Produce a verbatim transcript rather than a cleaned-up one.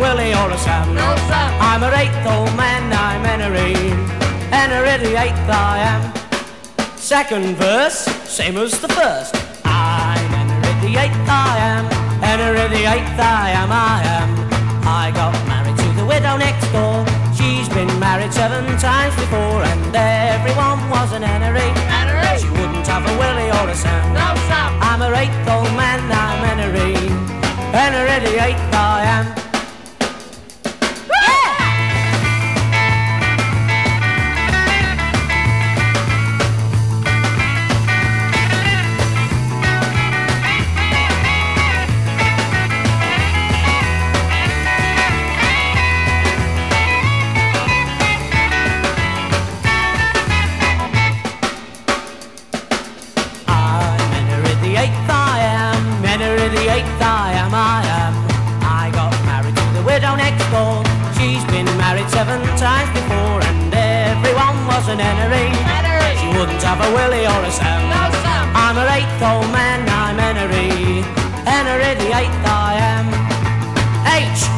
Willie or a Sam. No, Sam. I'm an eighth old man, I'm Henry. Henry the eighth I am. Second verse, same as the first. I'm Henry the eighth I am. Henry the eighth I am, I am. I got married to the widow next door. She's been married seven times before, and everyone was an Henry. Henry. She wouldn't have a Willie or a Sam. No, Sam. I'm an eighth old man, I'm Henry. Henry the eighth I am. Seven times before, and everyone was an Henry. Henry. She wouldn't have a Willie or a Sam. No, Sam. I'm an eighth old man, I'm Henry. Henry the eighth I am. H